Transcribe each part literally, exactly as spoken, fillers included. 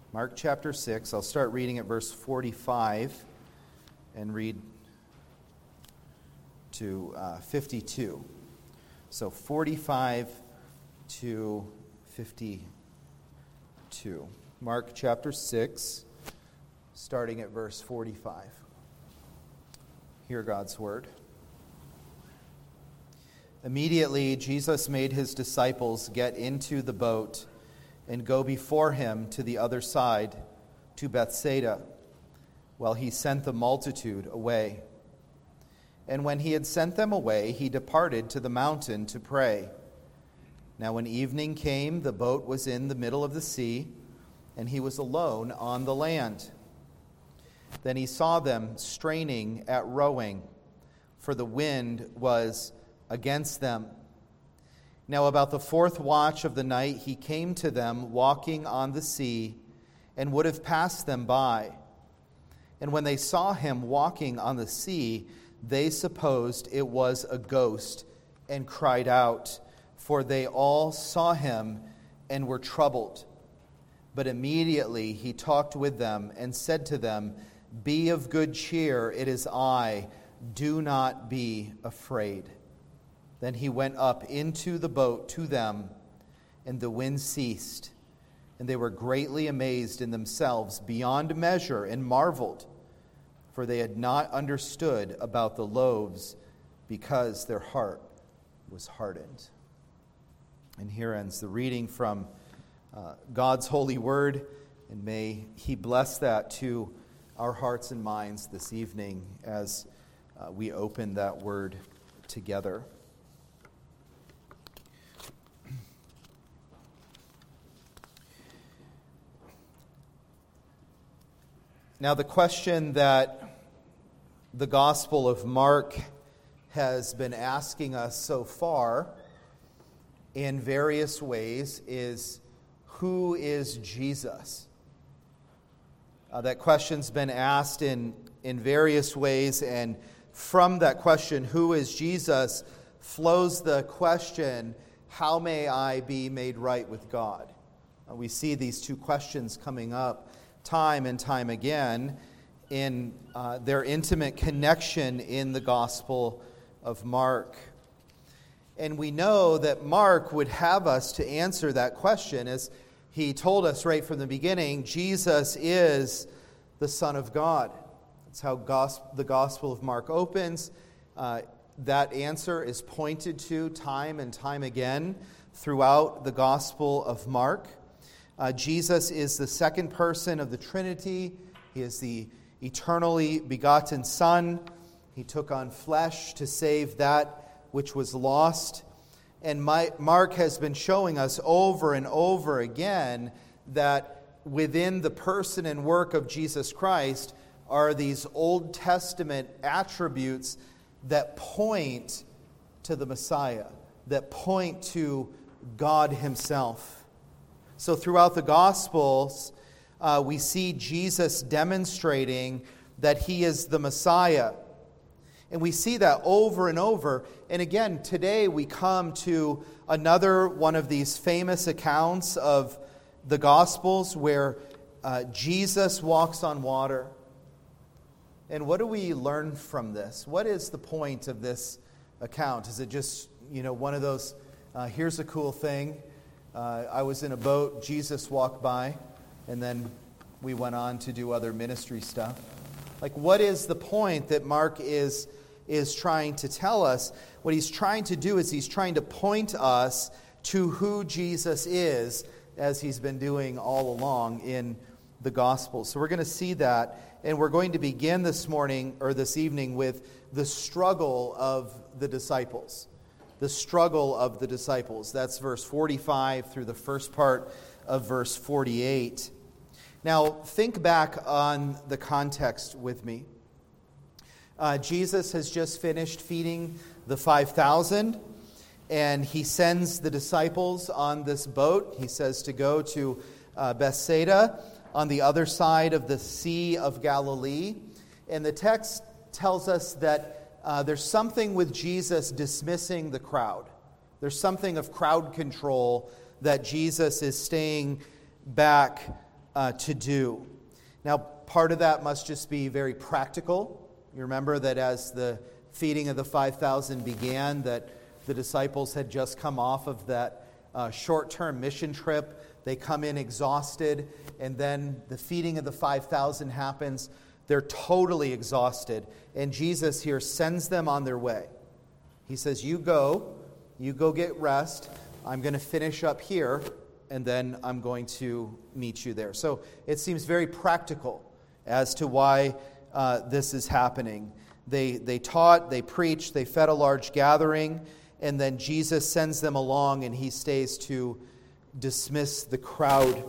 Mark chapter six. I'll start reading at verse forty-five and read to uh, fifty-two. So forty-five to fifty-two. Mark chapter six, starting at verse forty-five. Hear God's word. Immediately, Jesus made his disciples get into the boat and go before him to the other side, to Bethsaida, while he sent the multitude away. And when he had sent them away, he departed to the mountain to pray. Now when evening came, the boat was in the middle of the sea, and he was alone on the land. Then he saw them straining at rowing, for the wind was against them. Now about the fourth watch of the night he came to them walking on the sea, and would have passed them by. And when they saw him walking on the sea, they supposed it was a ghost, and cried out, for they all saw him and were troubled. But immediately he talked with them and said to them, "Be of good cheer, it is I, do not be afraid." Then he went up into the boat to them, and the wind ceased. And they were greatly amazed in themselves beyond measure, and marveled, for they had not understood about the loaves, because their heart was hardened. And here ends the reading from uh, God's holy word, and may he bless that to our hearts and minds this evening as uh, we open that word together. Now, the question that the Gospel of Mark has been asking us so far in various ways is, who is Jesus? Uh, that question's been asked in, in various ways, and from that question, who is Jesus, flows the question, how may I be made right with God? Uh, we see these two questions coming up time and time again in uh, their intimate connection in the Gospel of Mark. And we know that Mark would have us to answer that question, as he told us right from the beginning, Jesus is the Son of God. That's how gos- the Gospel of Mark opens. Uh, that answer is pointed to time and time again throughout the Gospel of Mark. Uh, Jesus is the second person of the Trinity. He is the eternally begotten Son. He took on flesh to save that which was lost. And my, Mark has been showing us over and over again that within the person and work of Jesus Christ are these Old Testament attributes that point to the Messiah, that point to God himself. So throughout the Gospels, uh, we see Jesus demonstrating that he is the Messiah. And we see that over and over. And again, today we come to another one of these famous accounts of the Gospels where uh, Jesus walks on water. And what do we learn from this? What is the point of this account? Is it just, you know, one of those, uh, here's a cool thing. Uh, I was in a boat, Jesus walked by, and then we went on to do other ministry stuff. Like, what is the point that Mark is, is trying to tell us? What he's trying to do is he's trying to point us to who Jesus is, as he's been doing all along in the Gospel. So we're going to see that, and we're going to begin this morning, or this evening, with the struggle of the disciples. The struggle of the disciples. That's verse forty-five through the first part of verse forty-eight. Now, think back on the context with me. Uh, Jesus has just finished feeding the five thousand, and he sends the disciples on this boat. He says to go to uh, Bethsaida on the other side of the Sea of Galilee. And the text tells us that Uh, there's something with Jesus dismissing the crowd. There's something of crowd control that Jesus is staying back uh, to do. Now, part of that must just be very practical. You remember that as the feeding of the five thousand began, that the disciples had just come off of that uh, short-term mission trip. They come in exhausted, and then the feeding of the five thousand happens. They're totally exhausted, and Jesus here sends them on their way. He says, you go, you go get rest. I'm going to finish up here, and then I'm going to meet you there. So it seems very practical as to why uh, this is happening. They, they taught, they preached, they fed a large gathering, and then Jesus sends them along, and he stays to dismiss the crowd.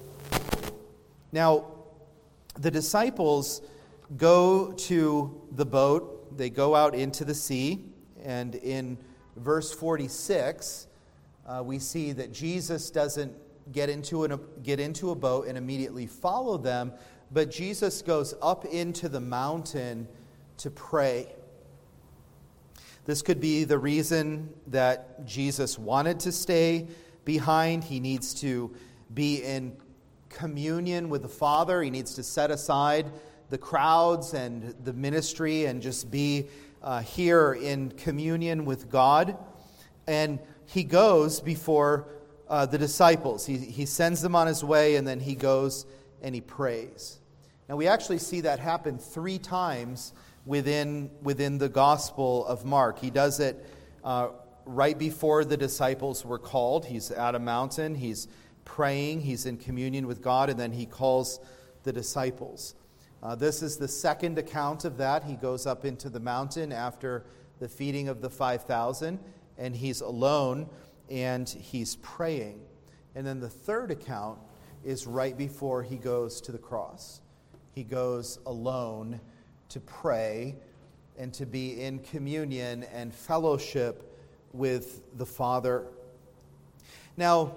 Now, the disciples go to the boat. They go out into the sea, and in verse forty-six, uh, we see that Jesus doesn't get into an, get into a boat and immediately follow them, but Jesus goes up into the mountain to pray. This could be the reason that Jesus wanted to stay behind. He needs to be in communion with the Father. He needs to set aside the crowds and the ministry and just be uh, here in communion with God. And he goes before uh, the disciples. He, he sends them on his way, and then he goes and he prays. Now, we actually see that happen three times within, within the Gospel of Mark. He does it uh, right before the disciples were called. He's at a mountain, he's praying, he's in communion with God, and then he calls the disciples. Uh, this is the second account of that. He goes up into the mountain after the feeding of the five thousand, and he's alone, and he's praying. And then the third account is right before he goes to the cross. He goes alone to pray and to be in communion and fellowship with the Father. Now,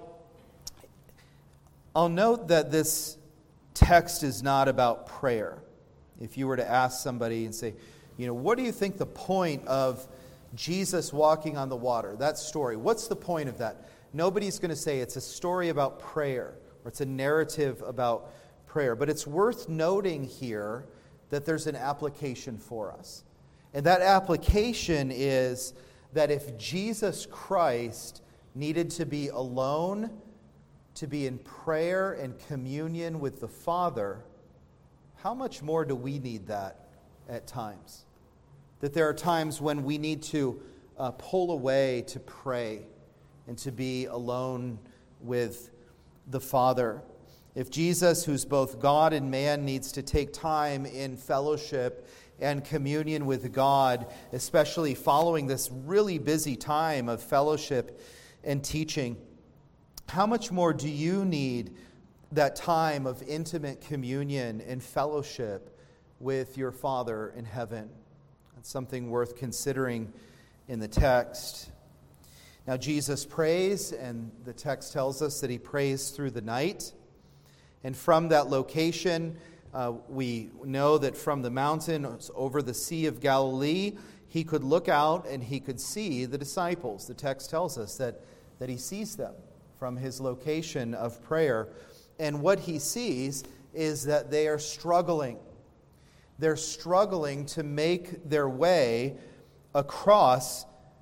I'll note that this text is not about prayer. If you were to ask somebody and say, you know, what do you think the point of Jesus walking on the water, that story, what's the point of that? Nobody's going to say it's a story about prayer or it's a narrative about prayer. But it's worth noting here that there's an application for us. And that application is that if Jesus Christ needed to be alone, to be in prayer and communion with the Father, how much more do we need that at times? That there are times when we need to uh, pull away to pray and to be alone with the Father. If Jesus, who's both God and man, needs to take time in fellowship and communion with God, especially following this really busy time of fellowship and teaching, how much more do you need that time of intimate communion and fellowship with your Father in heaven? That's something worth considering in the text. Now, Jesus prays, and the text tells us that he prays through the night. And from that location, uh, we know that from the mountain over the Sea of Galilee, he could look out and he could see the disciples. The text tells us that, that he sees them from his location of prayer. And what he sees is that they are struggling. They're struggling to make their way across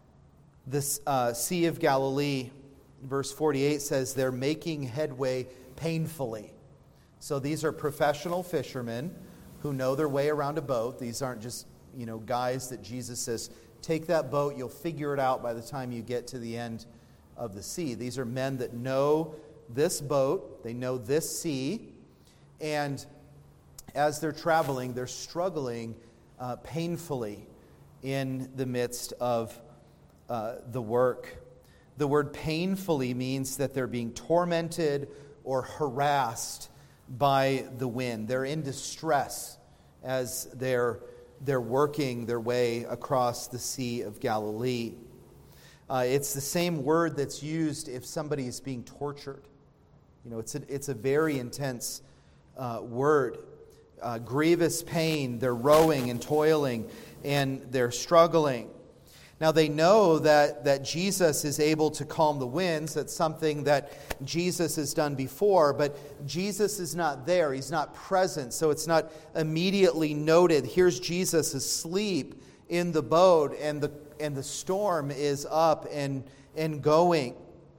the uh, Sea of Galilee. Verse forty-eight says they're making headway painfully. So these are professional fishermen who know their way around a boat. These aren't just, you know, guys that Jesus says, take that boat, you'll figure it out by the time you get to the end of the sea. These are men that know this boat, they know this sea, and as they're traveling, they're struggling uh, painfully in the midst of uh, the work. The word painfully means that they're being tormented or harassed by the wind. They're in distress as they're, they're working their way across the Sea of Galilee. Uh, it's the same word that's used if somebody is being tortured. You know, it's a, it's a very intense uh, word. Uh, grievous pain, they're rowing and toiling, and they're struggling. Now they know that, that Jesus is able to calm the winds. That's something that Jesus has done before, but Jesus is not there. He's not present, so it's not immediately noted. Here's Jesus asleep in the boat, and the and the storm is up and, and going.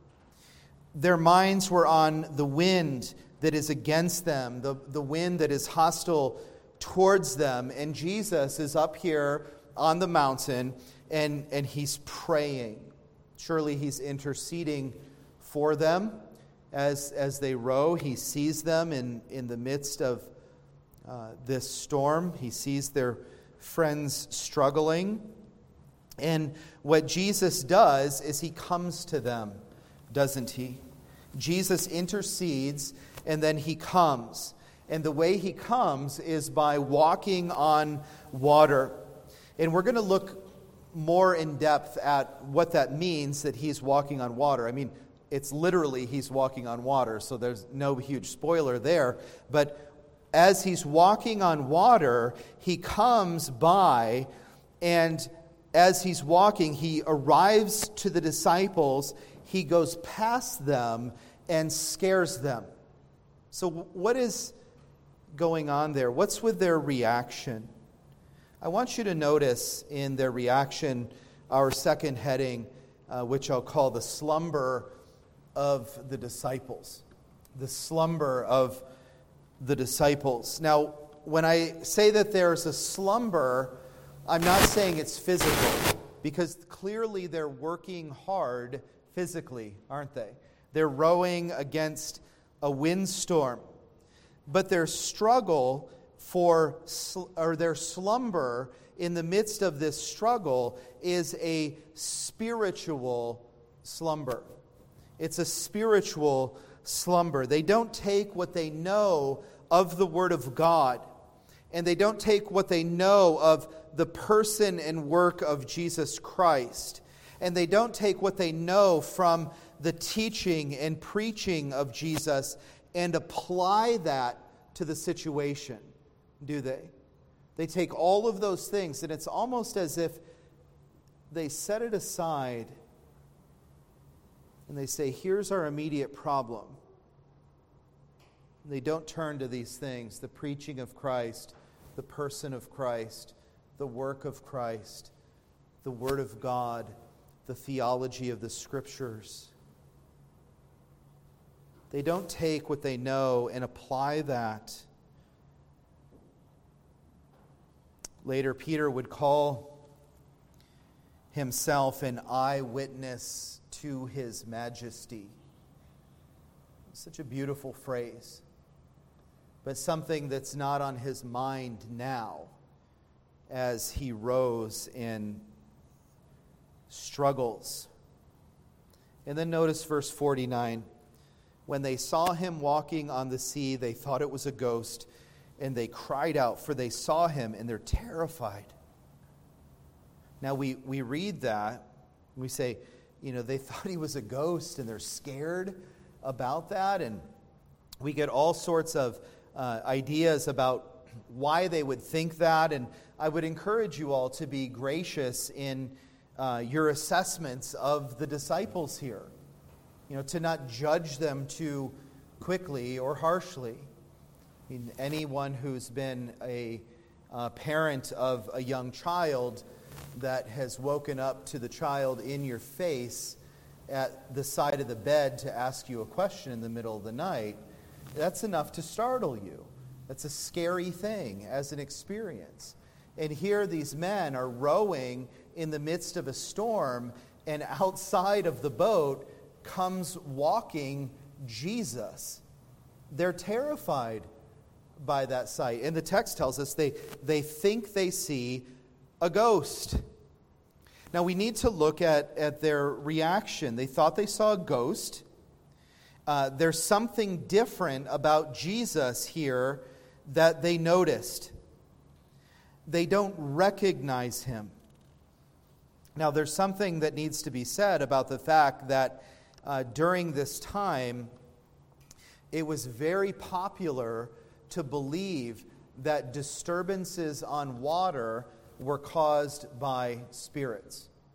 Their minds were on the wind that is against them, the, the wind that is hostile towards them, and Jesus is up here on the mountain, and, and he's praying. Surely he's interceding for them as, as they row. He sees them in, in the midst of uh, this storm. He sees their friends struggling. And what Jesus does is he comes to them, doesn't he? Jesus intercedes, and then he comes. And the way he comes is by walking on water. And we're going to look more in depth at what that means, that he's walking on water. I mean, it's literally he's walking on water, so there's no huge spoiler there. But as he's walking on water, he comes by, and as he's walking, he arrives to the disciples. He goes past them and scares them. So what is going on there? What's with their reaction? I want you to notice in their reaction our second heading, uh, which I'll call the slumber of the disciples. The slumber of the disciples. Now, when I say that there's a slumber, I'm not saying it's physical, because clearly they're working hard physically, aren't they? They're rowing against a windstorm. But their struggle for, or their slumber in the midst of this struggle is a spiritual slumber. It's a spiritual slumber. They don't take what they know of the Word of God, and they don't take what they know of the person and work of Jesus Christ, and they don't take what they know from the teaching and preaching of Jesus and apply that to the situation, do they? They take all of those things, and it's almost as if they set it aside and they say, here's our immediate problem. They don't turn to these things, the preaching of Christ, the person of Christ, the work of Christ, the Word of God, the theology of the Scriptures. They don't take what they know and apply that. Later, Peter would call himself an eyewitness to his majesty. Such a beautiful phrase, but something that's not on his mind now as he rose in struggles. And then notice verse forty-nine. When they saw him walking on the sea, they thought it was a ghost, and they cried out, for they saw him, and they're terrified. Now we, we read that, and we say, you know, they thought he was a ghost, and they're scared about that, and we get all sorts of uh, ideas about why they would think that, and I would encourage you all to be gracious in uh, your assessments of the disciples here. You know, to not judge them too quickly or harshly. I mean, anyone who's been a uh, parent of a young child that has woken up to the child in your face at the side of the bed to ask you a question in the middle of the night, that's enough to startle you. That's a scary thing as an experience. And here these men are rowing in the midst of a storm, and outside of the boat comes walking Jesus. They're terrified by that sight. And the text tells us they, they think they see a ghost. Now we need to look at, at their reaction. They thought they saw a ghost. Uh, there's something different about Jesus here that they noticed. They don't recognize him. Now there's something that needs to be said about the fact that Uh, during this time, it was very popular to believe that disturbances on water were caused by spirits.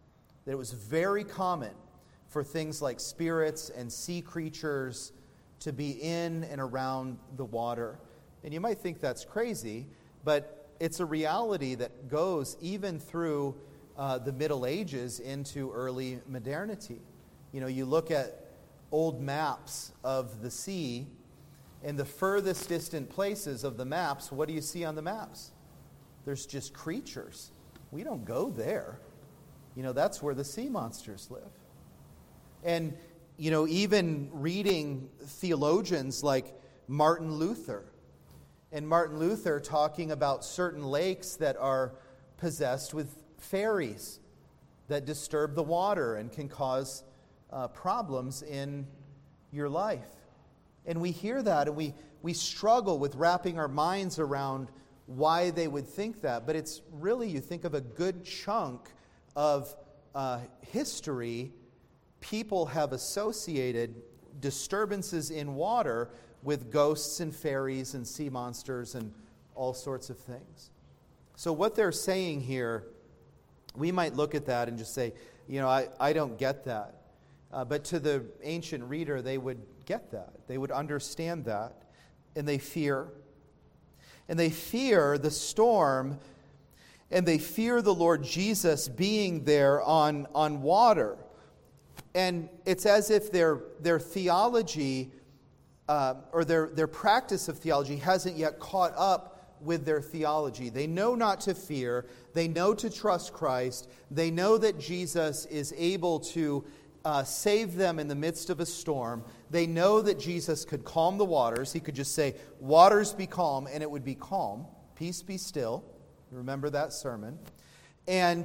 that it was very common for things like spirits and sea creatures to be in and around the water. And you might think that's crazy, but it's a reality that goes even through uh, the Middle Ages into early modernity. You know, you look at old maps of the sea, and the furthest distant places of the maps, what do you see on the maps? There's just creatures. We don't go there. You know, that's where the sea monsters live. And, you know, even reading theologians like Martin Luther, and Martin Luther talking about certain lakes that are possessed with fairies that disturb the water and can cause uh, problems in your life. And we hear that and we, we struggle with wrapping our minds around why they would think that. But it's really, you think of a good chunk of uh, history, people have associated disturbances in water with ghosts and fairies and sea monsters and all sorts of things. So what they're saying here, we might look at that and just say, you know, I, I don't get that. Uh, but to the ancient reader, they would get that. They would understand that. And they fear. And they fear the storm. And they fear the Lord Jesus being there on, on water. And it's as if their, their theology Uh, or their, their practice of theology hasn't yet caught up with their theology. They know not to fear. They know to trust Christ. They know that Jesus is able to uh, save them in the midst of a storm. They know that Jesus could calm the waters. He could just say, "Waters, be calm," and it would be calm. Peace, be still. Remember that sermon. And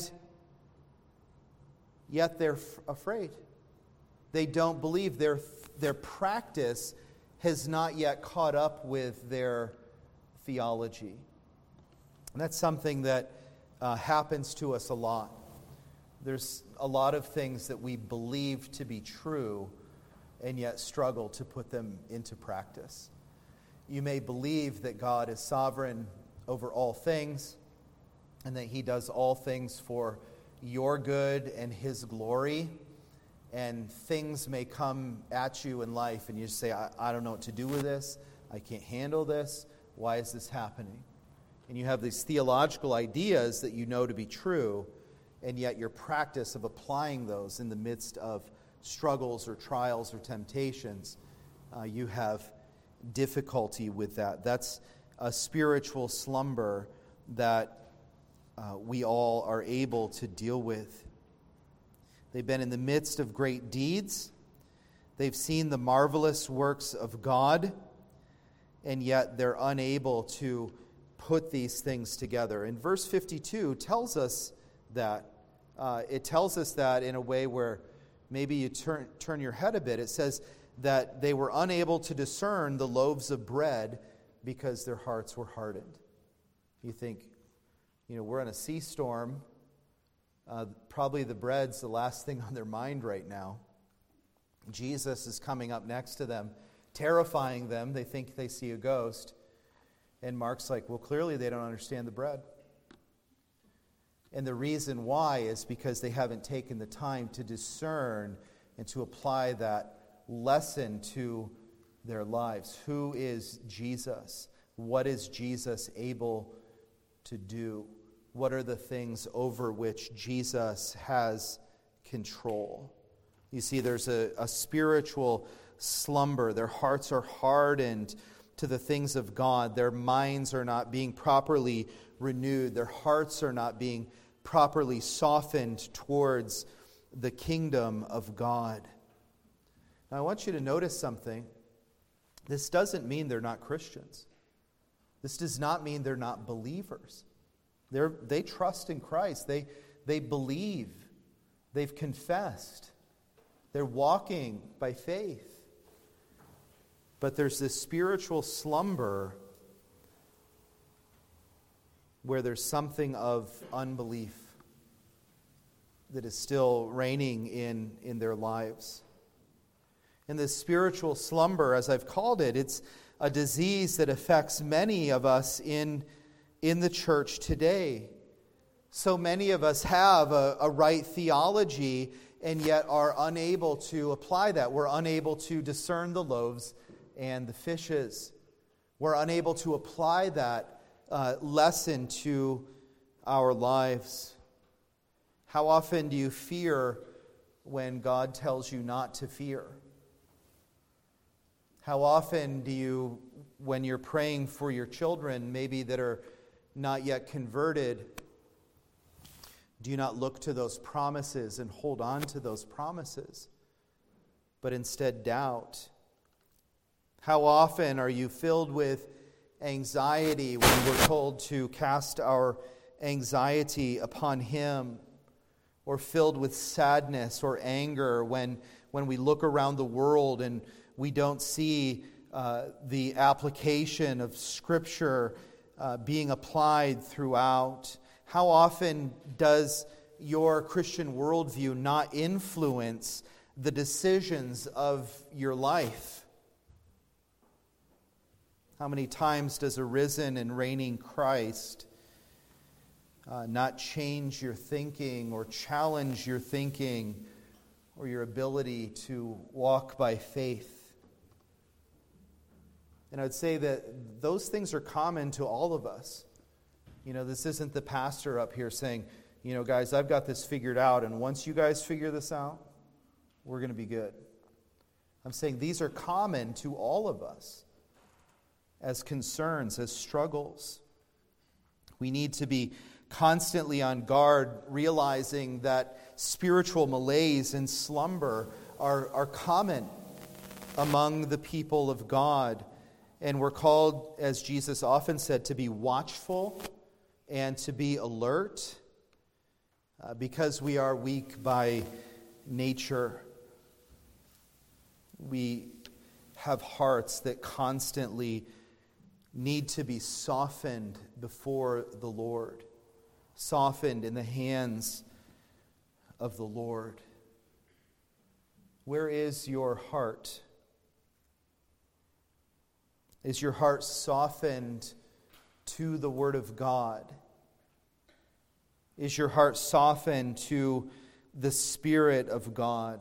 yet they're f- afraid. They don't believe. Their, their practice has not yet caught up with their theology. And that's something that uh, happens to us a lot. There's a lot of things that we believe to be true and yet struggle to put them into practice. You may believe that God is sovereign over all things and that He does all things for your good and His glory. And things may come at you in life and you say, I, I don't know what to do with this. I can't handle this. Why is this happening? And you have these theological ideas that you know to be true, and yet your practice of applying those in the midst of struggles or trials or temptations, uh, you have difficulty with that. That's a spiritual slumber that uh, we all are able to deal with. They've been in the midst of great deeds. They've seen the marvelous works of God, and yet they're unable to put these things together. And verse fifty-two tells us that. Uh, it tells us that in a way where maybe you turn, turn your head a bit. It says that they were unable to discern the loaves of bread because their hearts were hardened. You think, you know, we're in a sea storm. Uh, probably the bread's the last thing on their mind right now. Jesus is coming up next to them, terrifying them. They think they see a ghost. And Mark's like, well, clearly they don't understand the bread. And the reason why is because they haven't taken the time to discern and to apply that lesson to their lives. Who is Jesus? What is Jesus able to do? What are the things over which Jesus has control? You see, there's a, a spiritual slumber. Their hearts are hardened to the things of God. Their minds are not being properly renewed. Their hearts are not being properly softened towards the kingdom of God. Now, I want you to notice something. This doesn't mean they're not Christians. This does not mean they're not believers. They're, they trust in Christ. They, they believe. They've confessed. They're walking by faith. But there's this spiritual slumber where there's something of unbelief that is still reigning in, in their lives. And this spiritual slumber, as I've called it, it's a disease that affects many of us in, in the church today. So many of us have a, a right theology and yet are unable to apply that. We're unable to discern the loaves and the fishes. We're unable to apply that uh, lesson to our lives. How often do you fear when God tells you not to fear? How often do you, when you're praying for your children, maybe that are not yet converted, do you not look to those promises and hold on to those promises, but instead doubt? How often are you filled with anxiety when we're told to cast our anxiety upon Him? Or filled with sadness or anger when, when we look around the world and we don't see uh, the application of Scripture uh, being applied throughout? How often does your Christian worldview not influence the decisions of your life? How many times does a risen and reigning Christ uh, not change your thinking or challenge your thinking or your ability to walk by faith? And I'd say that those things are common to all of us. You know, this isn't the pastor up here saying, you know, guys, I've got this figured out, and once you guys figure this out, we're going to be good. I'm saying these are common to all of us as concerns, as struggles. We need to be constantly on guard, realizing that spiritual malaise and slumber are, are common among the people of God. And we're called, as Jesus often said, to be watchful and to be alert uh, because we are weak by nature. We have hearts that constantly need to be softened before the Lord, softened in the hands of the Lord. Where is your heart? Is your heart softened to the Word of God? Is your heart softened to the Spirit of God?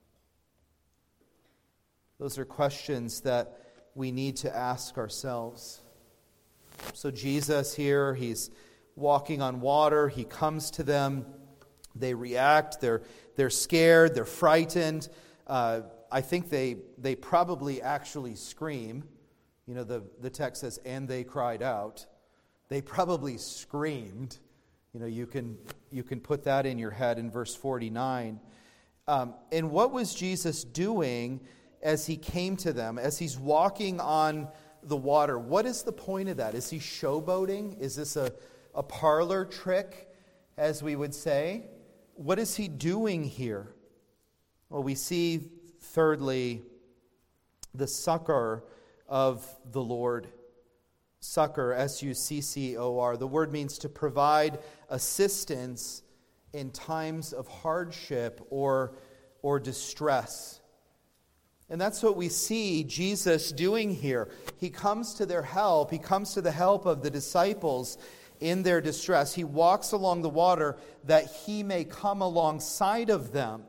Those are questions that we need to ask ourselves. So Jesus here, he's walking on water. He comes to them. They react. They're, they're scared. They're frightened. Uh, I think they, they probably actually scream. You know, the, the text says, and they cried out. They probably screamed. You know, you can you can put that in your head in verse forty-nine. Um, and what was Jesus doing as he came to them, as he's walking on the water? What is the point of that? Is he showboating? Is this a, a parlor trick, as we would say? What is he doing here? Well, we see, thirdly, the succor of the Lord. Succor, S U C C O R. The word means to provide assistance in times of hardship or, or distress. And that's what we see Jesus doing here. He comes to their help. He comes to the help of the disciples in their distress. He walks along the water that he may come alongside of them.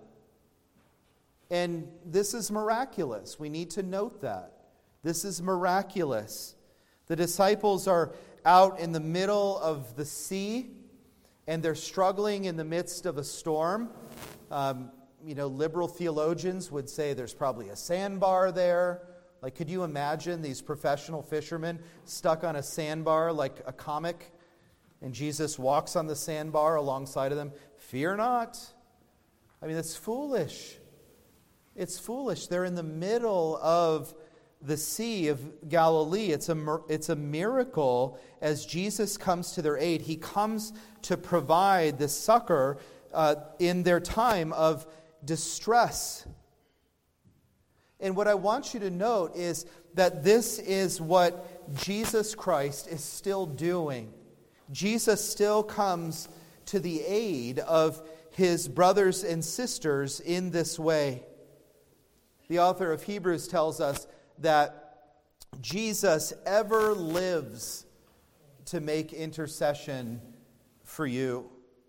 And this is miraculous. We need to note that. This is miraculous. The disciples are out in the middle of the sea, and they're struggling in the midst of a storm. Um, you know, liberal theologians would say there's probably a sandbar there. Like, could you imagine these professional fishermen stuck on a sandbar like a comic? And Jesus walks on the sandbar alongside of them. Fear not. I mean, that's foolish. It's foolish. They're in the middle of the Sea of Galilee. It's a, it's a miracle as Jesus comes to their aid. He comes to provide the succor uh, in their time of distress. And what I want you to note is that this is what Jesus Christ is still doing. Jesus still comes to the aid of his brothers and sisters in this way. The author of Hebrews tells us that Jesus ever lives to make intercession for you.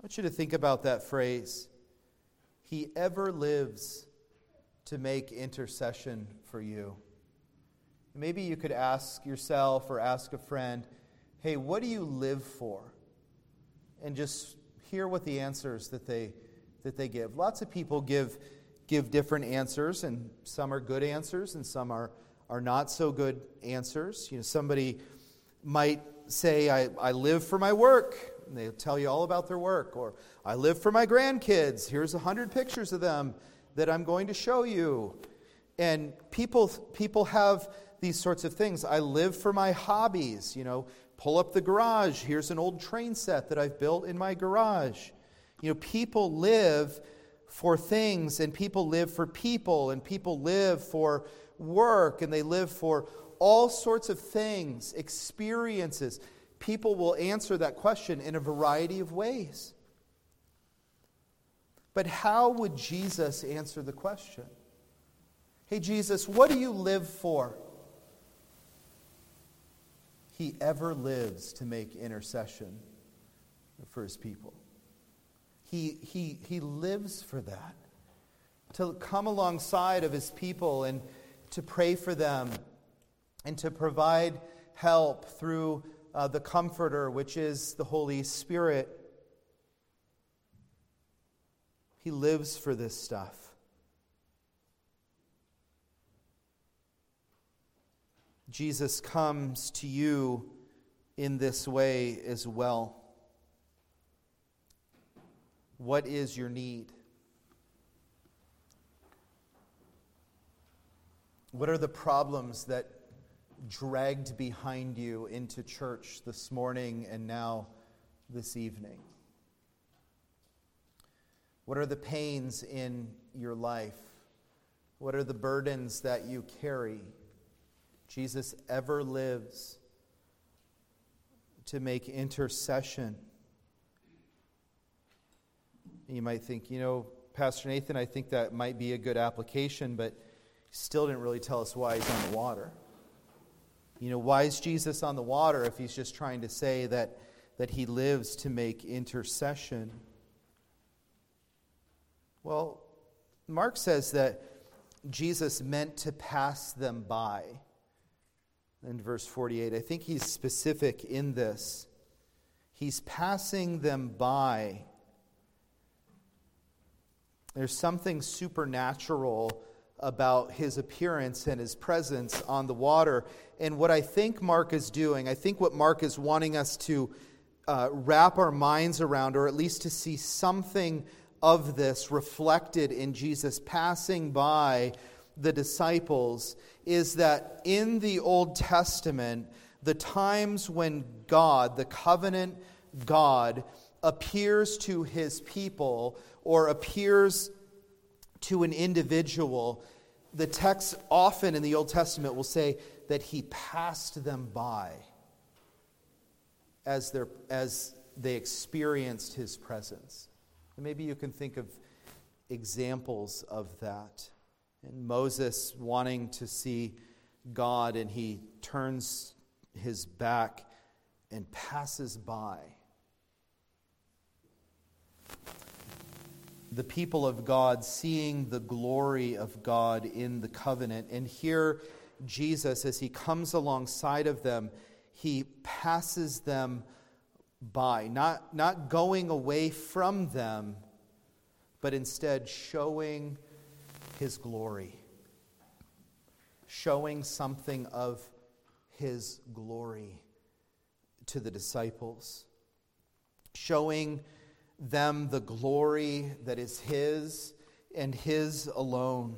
want you to think about that phrase. He ever lives to make intercession for you. Maybe you could ask yourself or ask a friend, hey, what do you live for? And just hear what the answers that they that they give. Lots of people give give different answers, and some are good answers and some are, are not so good answers. You know, somebody might say, I, I live for my work. And they'll tell you all about their work. Or, I live for my grandkids. Here's a hundred pictures of them that I'm going to show you. And people people have these sorts of things. I live for my hobbies. You know, pull up the garage. Here's an old train set that I've built in my garage. You know, people live for things, and people live for people, and people live for work, and they live for all sorts of things, experiences. People will answer that question in a variety of ways. But how would Jesus answer the question? Hey, Jesus, what do you live for? He ever lives to make intercession for his people. He, he, he lives for that. To come alongside of his people and to pray for them and to provide help through uh, the Comforter, which is the Holy Spirit. He lives for this stuff. Jesus comes to you in this way as well. What is your need? What are the problems that dragged behind you into church this morning and now this evening? What are the pains in your life? What are the burdens that you carry? Jesus ever lives to make intercession. You might think, you know, Pastor Nathan, I think that might be a good application, but he still didn't really tell us why he's on the water. You know, why is Jesus on the water if he's just trying to say that, that he lives to make intercession? Well, Mark says that Jesus meant to pass them by. In verse forty-eight, I think he's specific in this. He's passing them by. There's something supernatural about his appearance and his presence on the water. And what I think Mark is doing, I think what Mark is wanting us to uh, wrap our minds around, or at least to see something of this reflected in Jesus passing by the disciples, is that in the Old Testament, the times when God, the covenant God, appears to his people or appears to an individual, the text often in the Old Testament will say that he passed them by as, as they experienced his presence. And maybe you can think of examples of that. And Moses wanting to see God, and he turns his back and passes by. The people of God seeing the glory of God in the covenant. And here Jesus, as he comes alongside of them, he passes them by. Not, not going away from them, but instead showing his glory. Showing something of his glory to the disciples. Showing them the glory that is his and his alone.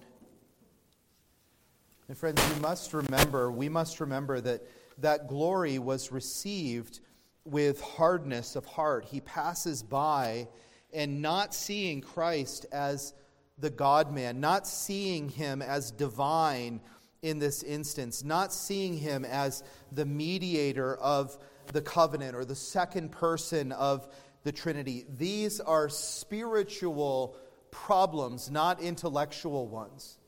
And friends, you must remember, we must remember that that glory was received with hardness of heart. He passes by and not seeing Christ as the God-man, not seeing him as divine in this instance, not seeing him as the mediator of the covenant or the second person of the Trinity. These are spiritual problems, not intellectual ones.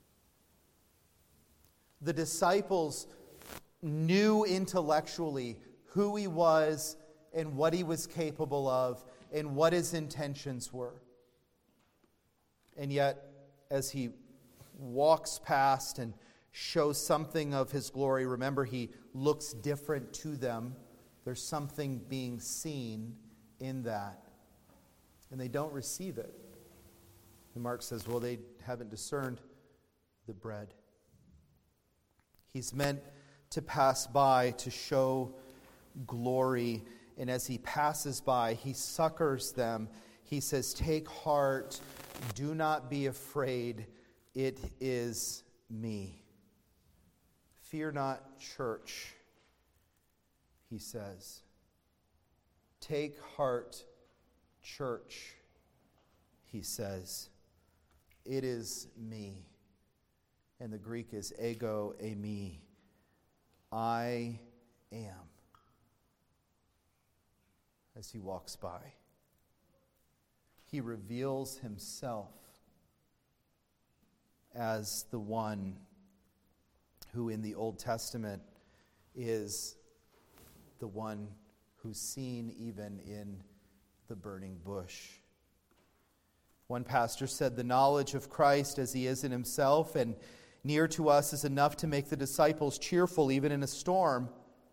The disciples knew intellectually who he was and what he was capable of, and what his intentions were. And yet, as he walks past and shows something of his glory, remember, he looks different to them. There's something being seen in that. And they don't receive it. And Mark says, well, they haven't discerned the bread. He's meant to pass by to show glory. And as he passes by, he succors them. He says, take heart, do not be afraid, it is me. Fear not, church, he says. Take heart, church, he says. It is me. And the Greek is ego eimi. I am. As he walks by, he reveals himself as the one who in the Old Testament is the one who's seen even in the burning bush. One pastor said, the knowledge of Christ as he is in himself and near to us is enough to make the disciples cheerful even in a storm.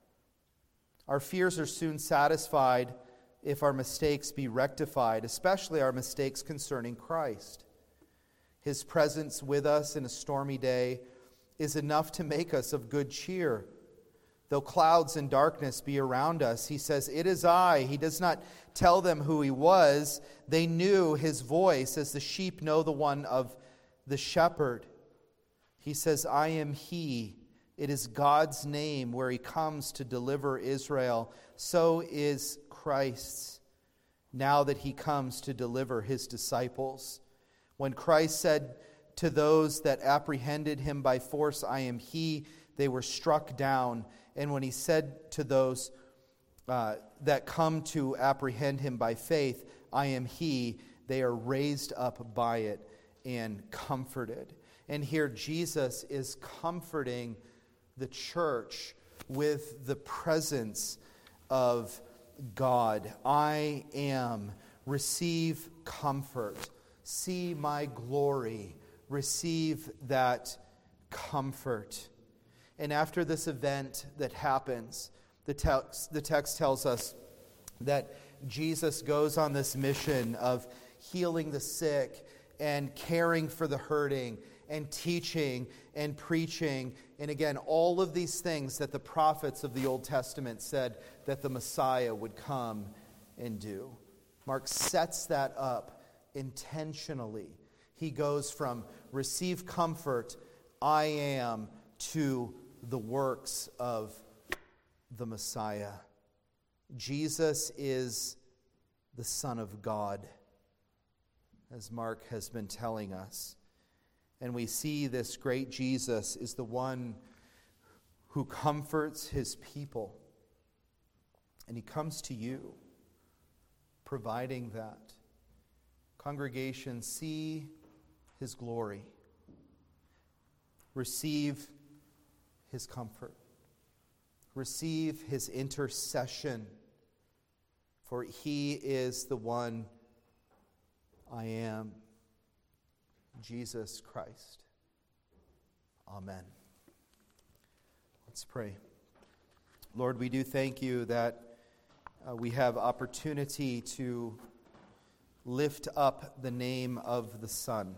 Our fears are soon satisfied if our mistakes be rectified, especially our mistakes concerning Christ. His presence with us in a stormy day is enough to make us of good cheer. Though clouds and darkness be around us, he says, it is I. He does not tell them who he was. They knew his voice as the sheep know the one of the shepherd. He says, I am he. It is God's name where he comes to deliver Israel. So is Christ's, now that he comes to deliver his disciples. When Christ said to those that apprehended him by force, I am he, they were struck down. And when he said to those uh, that come to apprehend him by faith, I am he, they are raised up by it and comforted. And here Jesus is comforting the church with the presence of God. I am. Receive comfort. See my glory. Receive that comfort. And after this event that happens, the text, the text tells us that Jesus goes on this mission of healing the sick and caring for the hurting and teaching and preaching. And again, all of these things that the prophets of the Old Testament said that the Messiah would come and do. Mark sets that up intentionally. He goes from receive comfort, I am, to the works of the Messiah. Jesus is the Son of God, as Mark has been telling us. And we see this great Jesus is the one who comforts his people. And he comes to you, providing that. Congregation, see his glory. Receive his comfort. Receive his intercession. For he is the one I am. Jesus Christ. Amen. Let's pray. Lord, we do thank you that uh, we have opportunity to lift up the name of the Son.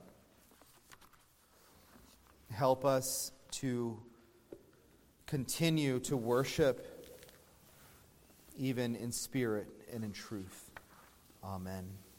Help us to continue to worship even in spirit and in truth. Amen.